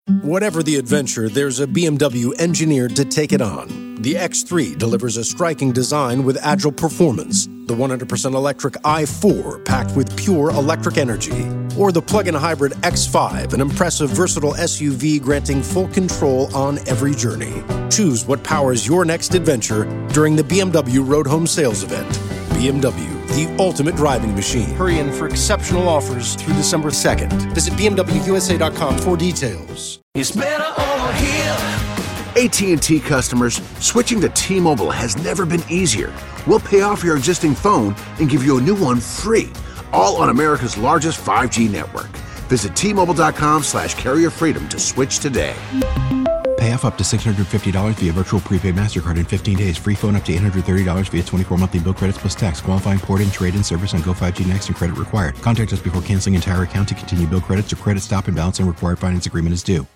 Whatever the adventure, there's a BMW engineered to take it on. The X3 delivers a striking design with agile performance. The 100% electric i4 packed with pure electric energy. Or the plug-in hybrid X5, an impressive versatile SUV granting full control on every journey. Choose what powers your next adventure during the BMW Road Home Sales Event. BMW, the ultimate driving machine. Hurry in for exceptional offers through December 2nd. Visit BMWUSA.com for details. It's better over here. AT&T customers, switching to T-Mobile has never been easier. We'll pay off your existing phone and give you a new one free, all on America's largest 5G network. Visit T-Mobile.com/carrier freedom to switch today. Pay off up to $650 via virtual prepaid MasterCard in 15 days. Free phone up to $830 via 24 monthly bill credits plus tax. Qualifying port-in, trade-in service on Go 5G Next and credit required. Contact us before canceling entire account to continue bill credits or credit stop and balance and required finance agreement is due.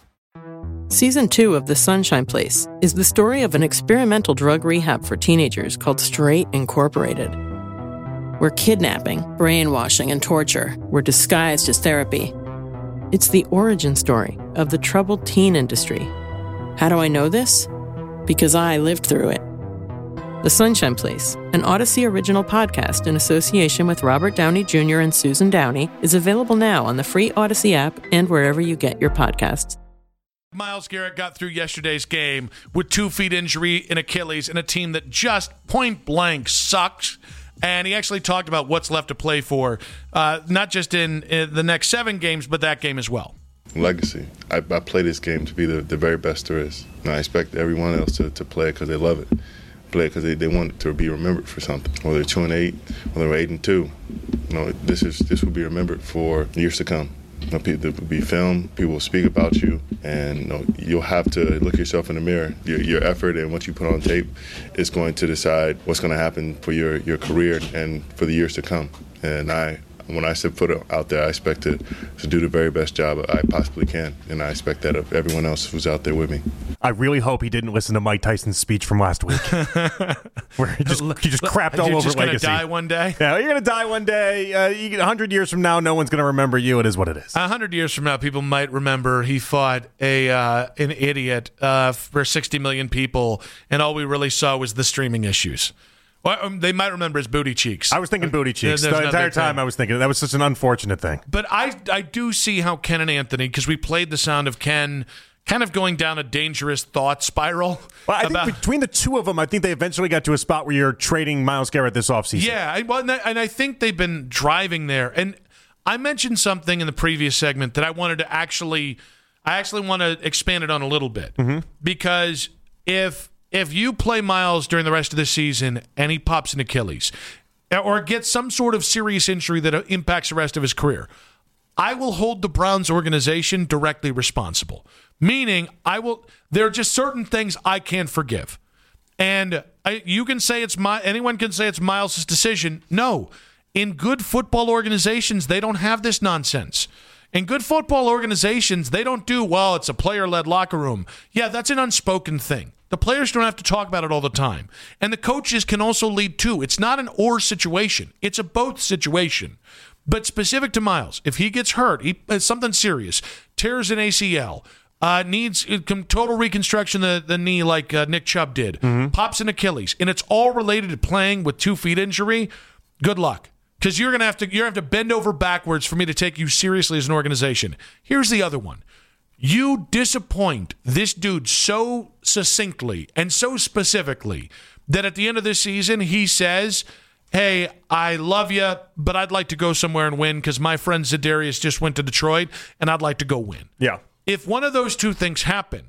Season 2 of The Sunshine Place is the story of an experimental drug rehab for teenagers called Straight Incorporated, where kidnapping, brainwashing, and torture were disguised as therapy. It's the origin story of the troubled teen industry. How do I know this? Because I lived through it. The Sunshine Place, an Odyssey original podcast in association with Robert Downey Jr. and Susan Downey, is available now on the free Odyssey app and wherever you get your podcasts. Myles Garrett got through yesterday's game with 2 feet injury in Achilles in a team that just point blank sucks. And he actually talked about what's left to play for, not just in the next 7 games, but that game as well. Legacy. I play this game to be the very best there is. And I expect everyone else to play it because they love it. Play it because they want it to be remembered for something. Whether they're 2-8, whether they're 8-2. This will be remembered for years to come. There will be filmed, people will speak about you, and you'll have to look yourself in the mirror. Your effort and what you put on tape is going to decide what's going to happen for your career and for the years to come. And when I set foot out there, I expect to do the very best job I possibly can, and I expect that of everyone else who's out there with me. I really hope he didn't listen to Mike Tyson's speech from last week, where he just crapped all over Legacy. You're just going to die one day? Yeah, you're going to die one day. 100 years from now, no one's going to remember you. It is what it is. 100 years from now, people might remember he fought an idiot for 60 million people, and all we really saw was the streaming issues. Well, they might remember his booty cheeks. I was thinking booty cheeks. The entire time I was thinking that was such an unfortunate thing. But I do see how Ken and Anthony, because we played the sound of Ken kind of going down a dangerous thought spiral. Well, I think between the two of them, I think they eventually got to a spot where you're trading Myles Garrett this offseason. Yeah, and I think they've been driving there. And I mentioned something in the previous segment that I wanted to actually want to expand it on a little bit. Mm-hmm. Because if you play Myles during the rest of the season and he pops an Achilles or gets some sort of serious injury that impacts the rest of his career, I will hold the Browns organization directly responsible. Meaning, there are just certain things I can't forgive. And you can say anyone can say it's Myles' decision. No. In good football organizations, they don't have this nonsense. In good football organizations, they don't do, it's a player-led locker room. Yeah, that's an unspoken thing. The players don't have to talk about it all the time. And the coaches can also lead too. It's not an or situation. It's a both situation. But specific to Myles, if he gets hurt, something serious, tears an ACL, needs total reconstruction of the knee like Nick Chubb did, pops an Achilles, and it's all related to playing with 2 feet injury, good luck. Because you're gonna have to bend over backwards for me to take you seriously as an organization. Here's the other one. You disappoint this dude so succinctly and so specifically that at the end of this season he says, hey, I love you, but I'd like to go somewhere and win because my friend Za'Darius just went to Detroit and I'd like to go win. Yeah. If one of those two things happen,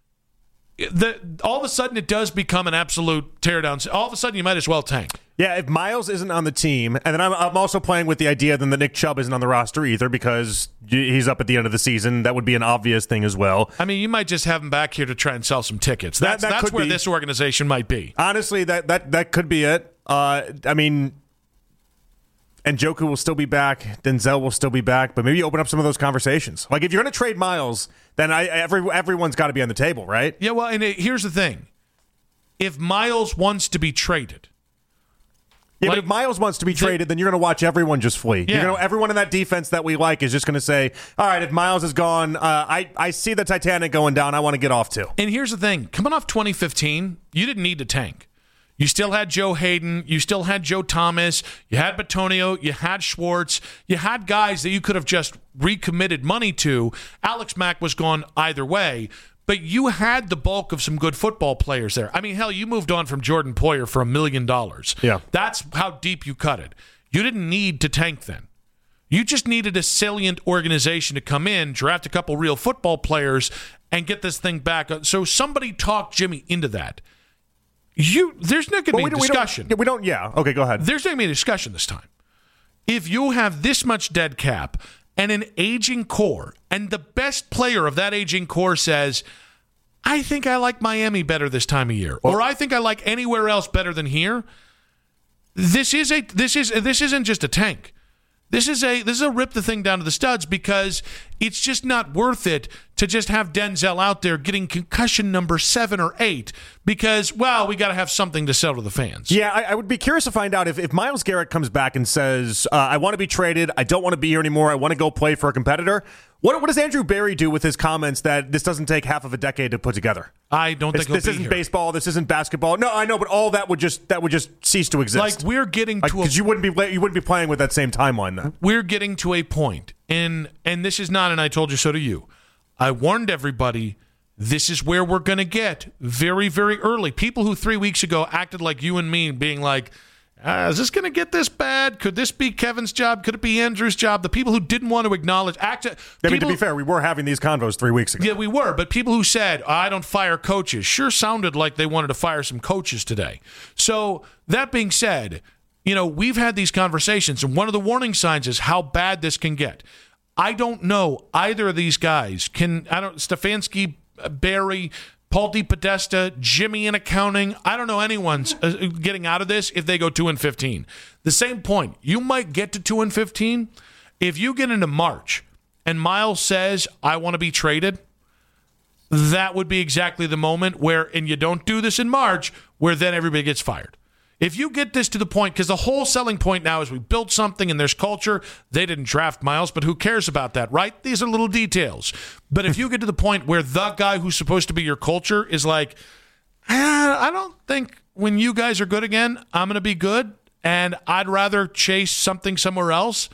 all of a sudden it does become an absolute teardown. All of a sudden you might as well tank. Yeah, if Myles isn't on the team, and then I'm also playing with the idea then that Nick Chubb isn't on the roster either because he's up at the end of the season. That would be an obvious thing as well. I mean, you might just have him back here to try and sell some tickets. That's where this organization might be. Honestly, that could be it. I mean, Njoku will still be back. Denzel will still be back. But maybe open up some of those conversations. Like, if you're going to trade Myles, then everyone's got to be on the table, right? Yeah, well, and here's the thing. If Myles wants to be traded, Yeah, but if Miles wants to be traded, then you're going to watch everyone just flee. Yeah. Everyone in that defense that we like is just going to say, all right, if Miles is gone, I see the Titanic going down. I want to get off too. And here's the thing. Coming off 2015, you didn't need to tank. You still had Joe Hayden. You still had Joe Thomas. You had Bitonio. You had Schwartz. You had guys that you could have just recommitted money to. Alex Mack was gone either way. But you had the bulk of some good football players there. I mean, hell, you moved on from Jordan Poyer for $1 million. Yeah. That's how deep you cut it. You didn't need to tank then. You just needed a salient organization to come in, draft a couple real football players, and get this thing back. So somebody talked Jimmy into that. There's not going to be a discussion. Okay, go ahead. There's not going to be a discussion this time. If you have this much dead cap and an aging core, and the best player of that aging core says, I think I like Miami better this time of year, or I think I like anywhere else better than here, this isn't just a tank. This is a rip the thing down to the studs, because it's just not worth it to just have Denzel out there getting concussion number 7 or 8 because, well, we got to have something to sell to the fans. Yeah, I would be curious to find out if Myles Garrett comes back and says, I want to be traded, I don't want to be here anymore, I want to go play for a competitor. What does Andrew Berry do with his comments that this doesn't take half of a decade to put together? I don't think this isn't baseball. This isn't basketball. No, I know, but all that would just cease to exist. Like we're getting to because you wouldn't be playing with that same timeline then. We're getting to a point, and this is not, and I told you so to you. I warned everybody. This is where we're going to get very, very early. People who 3 weeks ago acted like you and me, being like, is this going to get this bad? Could this be Kevin's job? Could it be Andrew's job? The people who didn't want to acknowledge... to be fair, we were having these convos 3 weeks ago. Yeah, we were. But people who said, I don't fire coaches, sure sounded like they wanted to fire some coaches today. So that being said, we've had these conversations, and one of the warning signs is how bad this can get. I don't know either of these guys. Stefanski, Barry... Paul DePodesta, Jimmy in accounting. I don't know anyone's getting out of this if they go 2-15. The same point. You might get to 2-15 if you get into March and Miles says, I want to be traded. That would be exactly the moment where, and you don't do this in March, where then everybody gets fired. If you get this to the point, because the whole selling point now is we built something and there's culture. They didn't draft Miles, but who cares about that, right? These are little details. But if you get to the point where the guy who's supposed to be your culture is like, I don't think when you guys are good again, I'm going to be good, and I'd rather chase something somewhere else,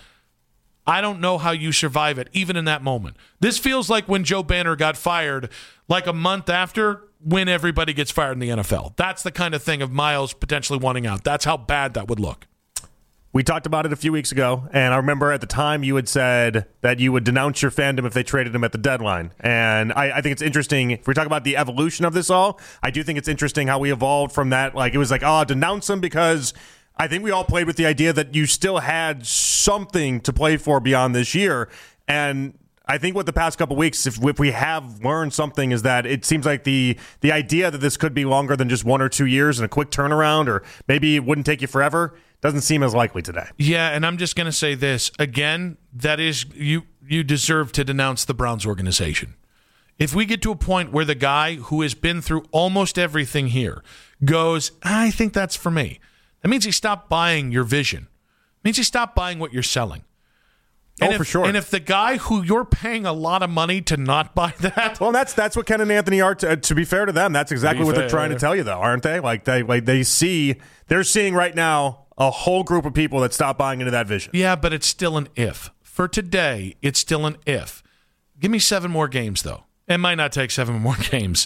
I don't know how you survive it, even in that moment. This feels like when Joe Banner got fired, like a month after when everybody gets fired in the NFL. That's the kind of thing of Miles potentially wanting out. That's how bad that would look. We talked about it a few weeks ago, and I remember at the time you had said that you would denounce your fandom if they traded him at the deadline. And I think it's interesting, if we talk about the evolution of this all, I do think it's interesting how we evolved from that. Like, it was like, denounce him, because I think we all played with the idea that you still had something to play for beyond this year. And I think what the past couple weeks, if we have learned something, is that it seems like the idea that this could be longer than just 1 or 2 years and a quick turnaround, or maybe it wouldn't take you forever, doesn't seem as likely today. Yeah, and I'm just going to say this. Again, that is, you deserve to denounce the Browns organization. If we get to a point where the guy who has been through almost everything here goes, I think that's for me, that means he stopped buying your vision. It means he stopped buying what you're selling. And for sure. And if the guy who you're paying a lot of money to not buy that, well, that's what Ken and Anthony are. To be fair to them, that's exactly what they're trying to tell you, though, aren't they? They're seeing right now a whole group of people that stop buying into that vision. Yeah, but it's still an if. For today, it's still an if. Give me 7 more games, though. It might not take 7 more games.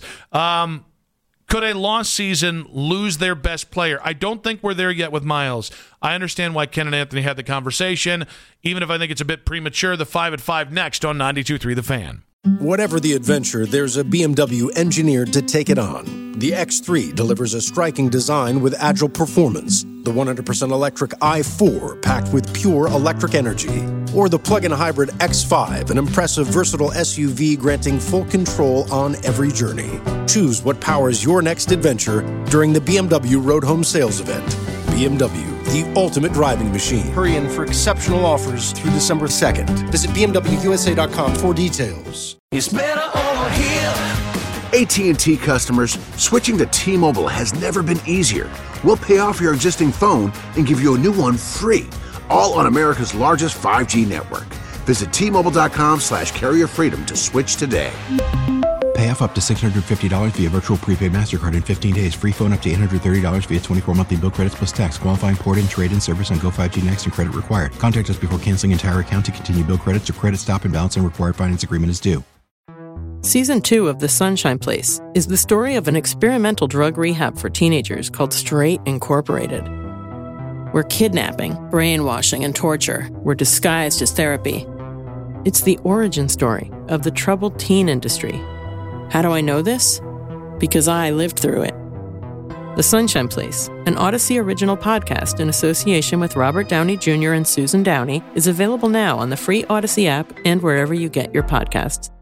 Could a lost season lose their best player? I don't think we're there yet with Miles. I understand why Ken and Anthony had the conversation, even if I think it's a bit premature. The 5 at 5 next on 92.3 The Fan. Whatever the adventure, there's a BMW engineered to take it on. The X3 delivers a striking design with agile performance. The 100% electric i4 packed with pure electric energy. Or the plug-in hybrid X5, an impressive, versatile SUV granting full control on every journey. Choose what powers your next adventure during the BMW Road Home Sales Event. BMW, the ultimate driving machine. Hurry in for exceptional offers through December 2nd. Visit BMWUSA.com for details. It's better over here. AT&T customers, switching to T-Mobile has never been easier. We'll pay off your existing phone and give you a new one free, all on America's largest 5G network. Visit T-Mobile.com/carrierfreedom to switch today. Pay off up to $650 via virtual prepaid MasterCard in 15 days. Free phone up to $830 via 24 monthly bill credits plus tax. Qualifying port-in, trade-in service on Go 5G Next and credit required. Contact us before canceling entire account to continue bill credits or credit stop and balance and required finance agreement is due. Season 2 of The Sunshine Place is the story of an experimental drug rehab for teenagers called Straight Incorporated, where kidnapping, brainwashing, and torture were disguised as therapy. It's the origin story of the troubled teen industry. How do I know this? Because I lived through it. The Sunshine Place, an Odyssey original podcast in association with Robert Downey Jr. and Susan Downey, is available now on the free Odyssey app and wherever you get your podcasts.